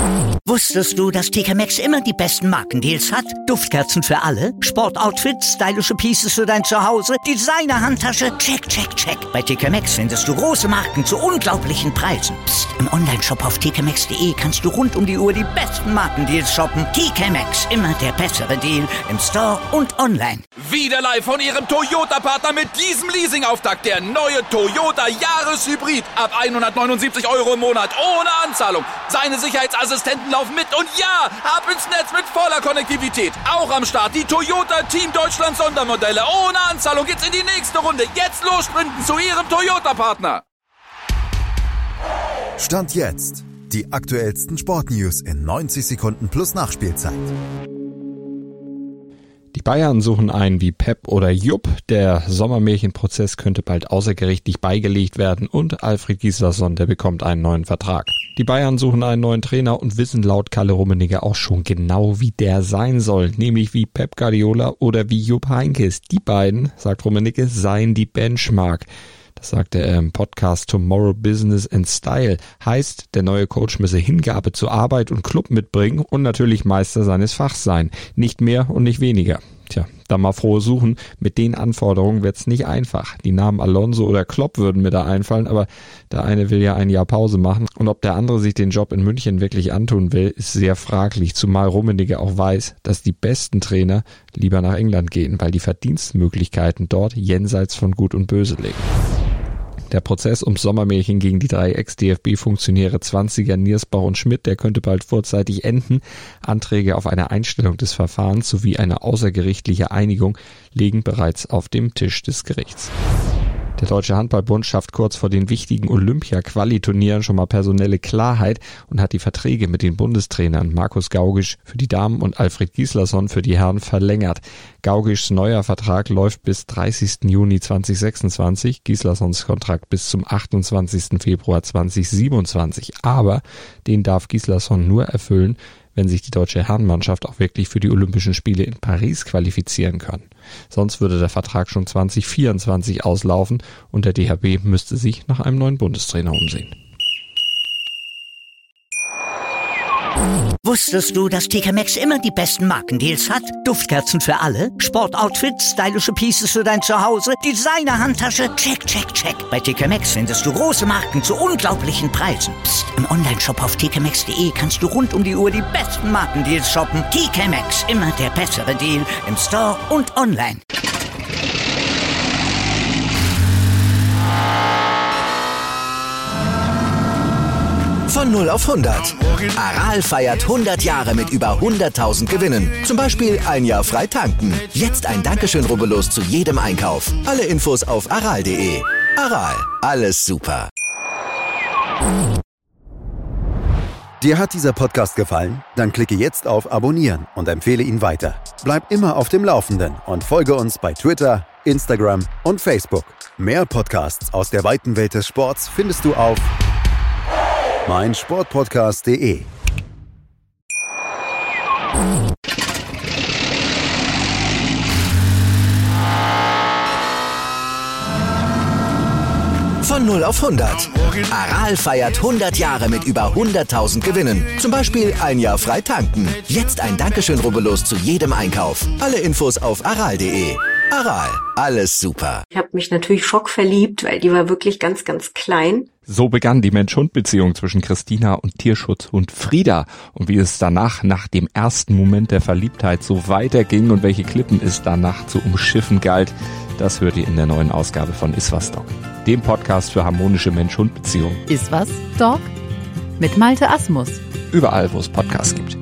Wusstest du, dass TK Maxx immer die besten Markendeals hat? Duftkerzen für alle, Sportoutfits, stylische Pieces für dein Zuhause, Designer-Handtasche, check, check, check. Bei TK Maxx findest du große Marken zu unglaublichen Preisen. Psst. Im Onlineshop auf tkmaxx.de kannst du rund um die Uhr die besten Markendeals shoppen. TK Maxx, immer der bessere Deal im Store und online. Wieder live von Ihrem Toyota-Partner mit diesem Leasing-Auftakt. Der neue Toyota Jahreshybrid. Ab 179 € im Monat. Ohne Anzahlung. Seine Sicherheitsassistenten laufen mit. Und ja, ab ins Netz mit voller Konnektivität. Auch am Start die Toyota Team Deutschland Sondermodelle. Ohne Anzahlung geht's in die nächste Runde. Jetzt los sprinten zu Ihrem Toyota-Partner. Stand jetzt. Die aktuellsten Sportnews in 90 Sekunden plus Nachspielzeit. Die Bayern suchen einen wie Pep oder Jupp. Der Sommermärchenprozess könnte bald außergerichtlich beigelegt werden und Alfred Gislason, der bekommt einen neuen Vertrag. Die Bayern suchen einen neuen Trainer und wissen laut Kalle Rummenigge auch schon genau, wie der sein soll, nämlich wie Pep Guardiola oder wie Jupp Heynckes. Die beiden, sagt Rummenigge, seien die Benchmark. Das sagte er im Podcast Tomorrow Business and Style. Heißt, der neue Coach müsse Hingabe zur Arbeit und Club mitbringen und natürlich Meister seines Fachs sein. Nicht mehr und nicht weniger. Tja, da mal frohe Suchen. Mit den Anforderungen wird's nicht einfach. Die Namen Alonso oder Klopp würden mir da einfallen, aber der eine will ja ein Jahr Pause machen. Und ob der andere sich den Job in München wirklich antun will, ist sehr fraglich. Zumal Rummenigge auch weiß, dass die besten Trainer lieber nach England gehen, weil die Verdienstmöglichkeiten dort jenseits von Gut und Böse liegen. Der Prozess ums Sommermärchen gegen die 3 Ex-DFB-Funktionäre 20er Niersbach und Schmidt, der könnte bald vorzeitig enden. Anträge auf eine Einstellung des Verfahrens sowie eine außergerichtliche Einigung liegen bereits auf dem Tisch des Gerichts. Der Deutsche Handball-Bund schafft kurz vor den wichtigen Olympia-Quali-Turnieren schon mal personelle Klarheit und hat die Verträge mit den Bundestrainern Markus Gaugisch für die Damen und Alfred Gislason für die Herren verlängert. Gaugischs neuer Vertrag läuft bis 30. Juni 2026, Gislasons Kontrakt bis zum 28. Februar 2027. Aber den darf Gislason nur erfüllen, wenn sich die deutsche Herrenmannschaft auch wirklich für die Olympischen Spiele in Paris qualifizieren kann. Sonst würde der Vertrag schon 2024 auslaufen und der DHB müsste sich nach einem neuen Bundestrainer umsehen. Wusstest du, dass TK Maxx immer die besten Markendeals hat? Duftkerzen für alle, Sportoutfits, stylische Pieces für dein Zuhause, Designer-Handtasche, check, check, check. Bei TK Maxx findest du große Marken zu unglaublichen Preisen. Psst. Im Onlineshop auf tkmaxx.de kannst du rund um die Uhr die besten Markendeals shoppen. TK Maxx, immer der bessere Deal im Store und online. Von 0 auf 100. Aral feiert 100 Jahre mit über 100.000 Gewinnen. Zum Beispiel ein Jahr frei tanken. Jetzt ein Dankeschön, rubbellos zu jedem Einkauf. Alle Infos auf aral.de. Aral, alles super. Dir hat dieser Podcast gefallen? Dann klicke jetzt auf Abonnieren und empfehle ihn weiter. Bleib immer auf dem Laufenden und folge uns bei Twitter, Instagram und Facebook. Mehr Podcasts aus der weiten Welt des Sports findest du auf meinsportpodcast.de. Von 0 auf 100. Aral feiert 100 Jahre mit über 100.000 Gewinnen. Zum Beispiel ein Jahr frei tanken. Jetzt ein Dankeschön, rubbellos zu jedem Einkauf. Alle Infos auf aral.de. Aral, alles super. Ich habe mich natürlich schockverliebt, weil die war wirklich ganz, ganz klein. So begann die Mensch-Hund-Beziehung zwischen Christina und Tierschutzhund Frieda. Und wie es danach, nach dem ersten Moment der Verliebtheit, so weiterging und welche Klippen es danach zu umschiffen galt, das hört ihr in der neuen Ausgabe von Iswas Dog, dem Podcast für harmonische Mensch-Hund-Beziehungen. Iswas Dog? Mit Malte Asmus. Überall, wo es Podcasts gibt.